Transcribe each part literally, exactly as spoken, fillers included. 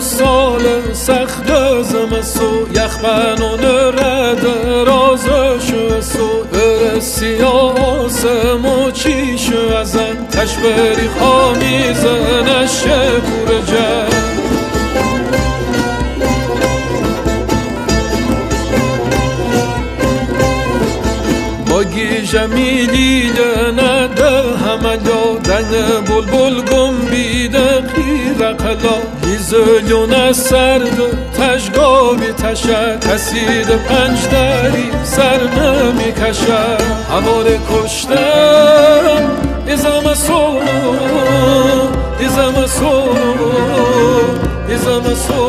سال سخت زمستو یخ بنونه رد رازشو سو برسی آسمو چیشو ازن تشبری خامیزنش پور جن جمیلی نده همالا دن بلبل گنبیده خیر قلا لیزلیون سرد تشگابی تشه کسید پنج دری سر نمی کشه هوار کشتم ایزم سو ایزم سو ایزم سو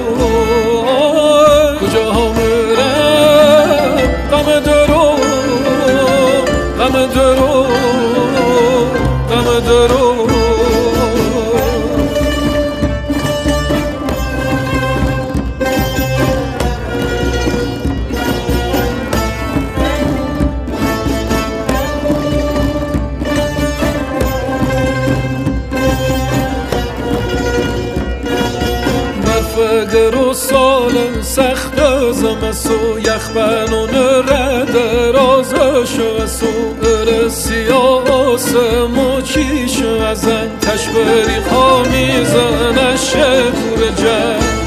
کجا ها میرم غم درو غم درو غم درو فگر و سال سخت زمستو یخ بنونه رد رازشو سو برسی آسمو چیشو ازن تشبری خامیزنش پور جن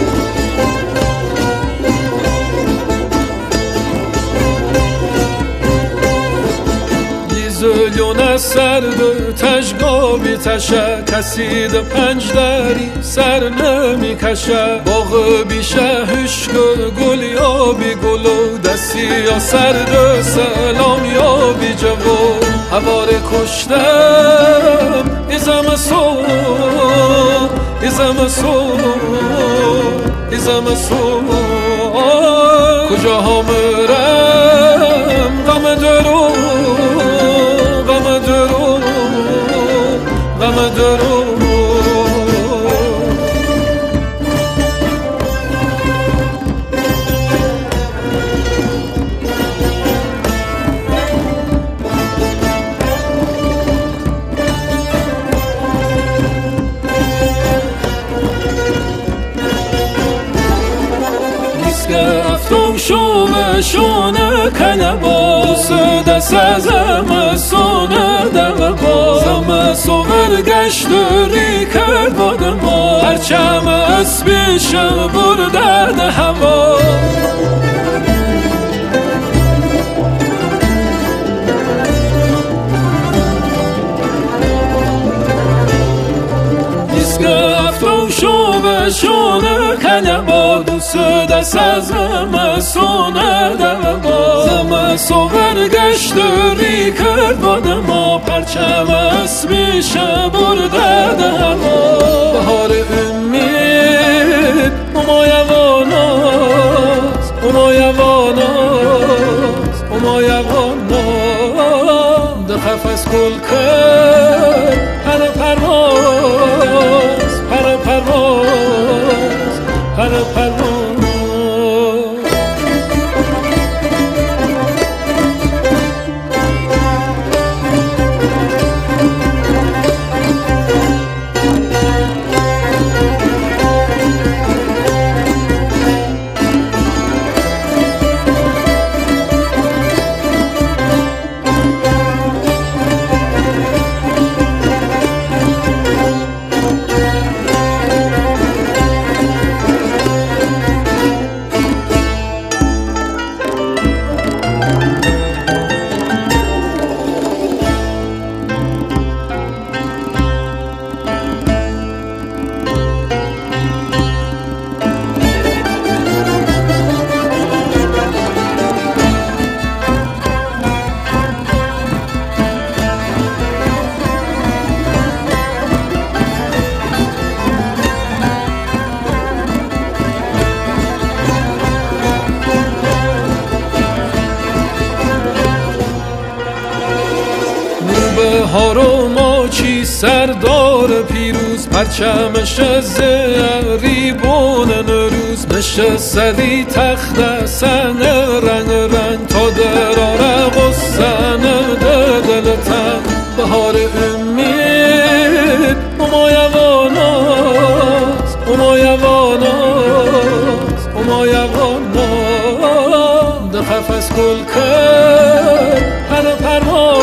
زلیون سرد تشگابی تشه کسید پنج دری سر نمی کشه باغ بیشه هشک گل یا بی گلو دستی یا سرد سلام یا بی جوو هوار کشتم ایزم سو ایزم سو ایزم سو کجا ها میرم غم درو غم درو غم درو شوم شونه کنه باز دست زم سونه دم باز زم سوور گشت ری کرد بادم ما هرچم اسبیشم بردن هوا شوم شونه کنه با دوست دست زم سونه دم با زم سوور گشت ری کرد باد ما پرچم اسبیشه برده دما بهار امید امایوانات امایوانات امایوانات ده قفس گل کرد پر پرواز پر پرواز پر پرواز بهارو ماچی سردار پیروز پرچمش زریبون نروز نشستدی تخت سن رنگ رنگ تا دراره غصن دلتن بهار امید امایوانات امایوانات قفس گل کرد پر پرواز